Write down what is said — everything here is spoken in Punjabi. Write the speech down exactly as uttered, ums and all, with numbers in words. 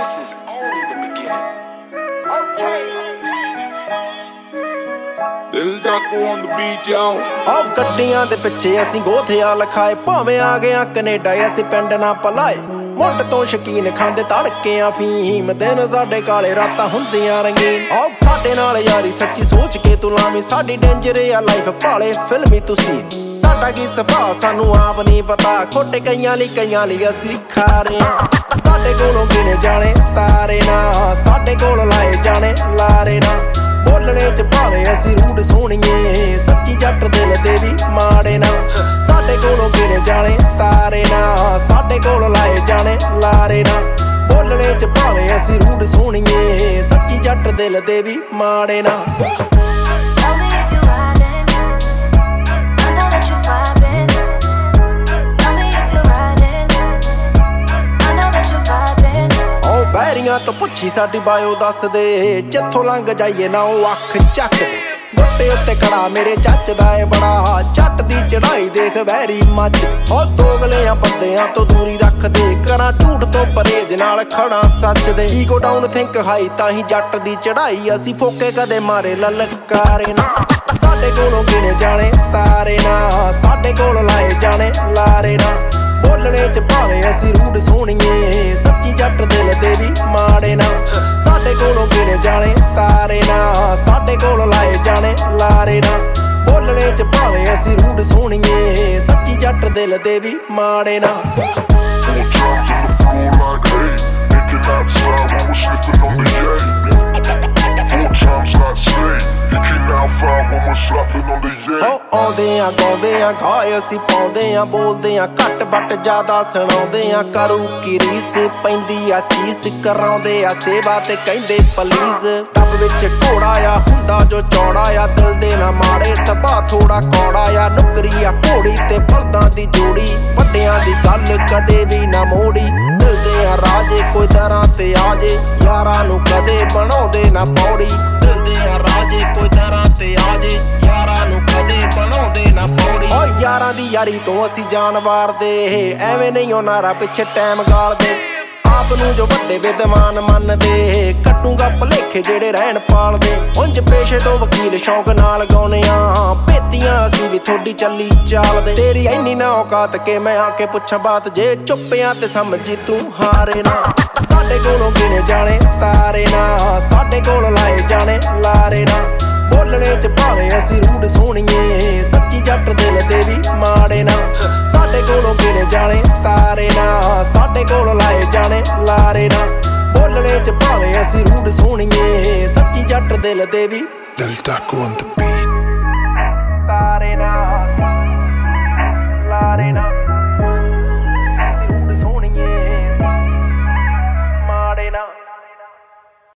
This is only the beginning. Lil Daco on the beat, yo. ਆਹ ਗੱਡੀਆਂ ਦੇ ਪਿੱਛੇ ਅਸੀਂ ਗੋਥਿਆ ਲਖਾਏ, ਭਾਵੇਂ ਆ ਗਿਆ ਕੈਨੇਡਾ ਅਸੀਂ ਪਿੰਡ ਨਾ ਪਲਾਏ। ਮੁੱਢ ਤੋਂ ਸ਼ਕੀਨ ਖਾਂਦੇ ਤੜਕਿਆਂ ਫੀਮ, ਦਿਨ ਸਾਡੇ ਕਾਲੇ ਰਾਤਾਂ ਹੁੰਦੀਆਂ ਰੰਗੀਨ। ਆਹ ਸਾਡੇ ਨਾਲ ਯਾਰੀ ਸੱਚੀ ਸੋਚ ਕੇ ਤੂੰ ਲਾਵੀਂ, ਸਾਡੀ ਡੇਂਜਰ ਆ ਲਾਈਫ ਭਾਲੇ ਫਿਲਮੀ ਤੁਸੀਂ। ਸਾਡਾ ਕੀ ਸੁਭਾਅ ਸਾਨੂੰ ਆਪ ਨਹੀਂ ਪਤਾ, ਖੋਟੇ ਕਈਆਂ ਲਈ ਕਈਆਂ ਲਈ ਅਸੀਂ ਖਾਰੇ। ਸਾਡੇ ਕੋਲੋਂ ਗਿਣੇ ਜਾਣੇ ਤਾਰੇ ਨਾ, ਸਾਡੇ ਕੋਲ ਲਾਏ ਜਾਣੇ ਲਾਰੇ ਨਾ। ਬੋਲਣੇ ਚ ਭਾਵੇਂ ਅਸੀਂ ਰੂਡ ਸੋਹਣੀਏ, ਸੱਚੀ ਜੱਟ ਦਿਲ ਦੇ ਵੀ ਮਾੜੇ ਨਾ। ਸਾਡੇ ਕੋਲੋਂ ਗਿਣੇ ਜਾਣੇ ਤਾਰੇ ਨਾ, ਸਾਡੇ ਕੋਲ ਲਾਏ ਜਾਣੇ ਲਾਰੇ ਨਾ। ਬੋਲਣੇ ਚ ਭਾਵੇਂ ਅਸੀਂ ਰੂਡ ਸੋਹਣੀਏ, ਸੱਚੀ ਜੱਟ ਦਿਲ ਦੇ ਵੀ ਮਾੜੇ ਨਾ। ਬੈਰੀਆਂ ਤੋਂ ਪੁੱਛੀ ਸਾਡੀ ਬਾਇਓ ਦੱਸ ਦੇ, ਜਿੱਥੋਂ ਲੰਘ ਜਾਈਏ ਨਾ ਉਹ ਅੱਖ ਚੱਕ ਦੇ। ਗੁੱਟੇ ਉੱਤੇ ਖੜਾ ਮੇਰੇ ਚੱਚ ਦਾ ਏ ਬੜਾ, ਜੱਟ ਦੀ ਚੜਾਈ ਦੇਖ ਵੈਰੀ ਮੱਚ। ਉਹ ਦੋਗਲਿਆਂ ਬੰਦਿਆਂ ਤੋਂ ਦੂਰੀ ਰੱਖਦੇ, ਕਰਾਂ ਝੂਠ ਤੋਂ ਪਰਹੇਜ ਨਾਲ ਖੜਾ ਸੱਚ ਦੇ। ਈਗੋ ਡਾਊਨ ਥਿੰਕ ਹਾਈ ਤਾਂ ਹੀ ਜੱਟ ਦੀ ਚੜਾਈ, ਅਸੀਂ ਫੋਕੇ ਕਦੇ ਮਾਰੇ ਲਲਕਾਰੇ ਨਾ। ਸਾਡੇ ਕੋਲੋਂ ਗਿਣੇ ਜਾਣੇ ਤਾਰੇ ਨਾ, ਸਾਡੇ ਕੋਲ ਲਾਏ ਜਾਣੇ ਲਾਰੇ ਨਾ। ਬੋਲਣੇ ਚ ਭਾਵੇਂ ਅਸੀਂ ਰੂਡ ਸੋਹਣੀਏ, ਸੱਚੀ ਜੱਟ ਦਿਲ ਦੇ ਵੀ ਮਾੜੇ ਨਾ। ਸਾਡੇ ਕੋਲੋਂ ਗਿਣੇ ਜਾਣੇ ਤਾਰੇ ਨਾ, ਸਾਡੇ ਕੋਲ ਲਾਏ ਜਾਣੇ ਲਾਰੇ ਨਾ। ਬੋਲਣੇ ਚ ਭਾਵੇਂ ਅਸੀਂ ਰੂਡ ਸੋਹਣੀਏ, ਸੱਚੀ ਜੱਟ ਦਿਲ ਦੇ ਵੀ ਮਾੜੇ ਨਾ। ਆਉਂਦੇ ਆ ਗਾਉਂਦੇ ਆ ਗਾਏ ਅਸੀਂ ਪਾਉਂਦੇ ਆ, ਬੋਲਦੇ ਆ ਘੱਟ ਬੱਟ ਜ਼ਿਆਦਾ ਸੁਣਾਉਂਦੇ ਆ। ਕਰੂ ਕੀ ਰੀਸ ਪੈਂਦੀ ਆ ਚੀਸ, ਕਰਾਉਂਦੇ ਆ ਸੇਵਾ ਤੇ ਕਹਿੰਦੇ ਪਲੀਜ਼। ਟੱਬ ਵਿੱਚ ਘੋੜਾ ਆ ਹੁੰਦਾ ਜੋ ਚੌੜਾ ਆ, ਦਿਲ ਦੇ ਨਾ ਮਾੜੇ ਸੁਭਾਅ ਥੋੜਾ ਕੌੜਾ ਆ। ਨੁਕਰੀ ਆ ਘੋੜੀ ਤੇ ਬਲਦਾਂ ਦੀ ਜੋੜੀ, ਵੱਡਿਆਂ ਦੀ ਗੱਲ ਕਦੇ ਵੀ ਨਾ ਮੋੜੀ। ਦਿਲਦੇ ਆ ਰਾਜੇ ਕੋਈ ਦਰਾਂ ਤੇ ਆਜੇ, ਯਾਰਾਂ ਨੂੰ ਕਦੇ ਬਣਾਉਂਦੇ ਨਾ ਪੌੜੀ। ਦਿਲਦੇ ਆ ਰਾਜੇ ਕੋਈ ਦਰਾਂ ਤੇ ਆਜੇ, ਯਾਰਾਂ ਨੂੰ ਕਦੇ ਬਣਾਉਂਦੇ ਨਾ ਪੌੜੀ। ਓ ਯਾਰਾਂ ਦੀ ਯਾਰੀ ਤੋਂ ਅਸੀਂ ਜਾਨ ਵਾਰਦੇ, ਐਵੇਂ ਨਹੀਂ ਉਹ ਨਾਰਾ ਪਿੱਛੇ ਟਾਈਮ ਗਾਲਦੇ। ਆਪ ਨੂੰ ਜੋ ਵੱਡੇ ਵਿਦਵਾਨ ਮੰਨਦੇ, ਕੱਟੂਗਾ ਭਲੇਖੇ ਜਿਹੜੇ ਰਹਿਣ ਪਾਲਦੇ। ਉਂਝ ਪੇਸ਼ੇ ਤੋਂ ਵਕੀਲ ਸ਼ੌਂਕ ਨਾਲ ਗਾਉਨੇ ਆ, ਭੇਤੀਆਂ ਅਸੀਂ ਵੀ ਥੋੜੀ ਚੱਲੀ ਚਾਲਦੇ। ਤੇਰੀ ਐਨੀ ਨਾ ਔਕਾਤ ਕੇ ਮੈਂ ਆ ਕੇ ਪੁੱਛਾਂ ਬਾਤ, ਜੇ ਚੁੱਪਿਆਂ ਤੇ ਸਮਝੀ ਤੂੰ ਹਾਰੇ ਨਾ। ਸਾਡੇ ਕੋਲੋਂ ਗਿਣੇ ਜਾਣੇ ਤਾਰੇ ਨਾ, ਸਾਡੇ ਕੋਲ ਲਾਏ ਜਾਣੇ ਲਾਰੇ ਨਾ। ਬੋਲਣੇ ਚ ਭਾਵੇਂ ਅਸੀਂ ਰੂਡ ਸੋਹਣੀਏ, ਸੱਚੀ ਜੱਟ ਦਿਲ ਦੇ ਵੀ ਮਾੜੇ ਨਾ। ਸਾਡੇ ਕੋਲੋਂ ਗਿਣੇ ਜਾਣੇ ਤਾਰੇ ਨਾ, ਸਾਡੇ ਕੋਲ ਲਾਏ ਜਾਣੇ ਲਾਰੇ ਨਾ। ਬੋਲਣੇ ਚ ਭਾਵੇਂ ਅਸੀਂ ਰੂਡ ਸੋਹਣੀਏ, ਸੱਚੀ ਜੱਟ ਦਿਲ ਦੇ ਵੀ। Lil Daco on the beat.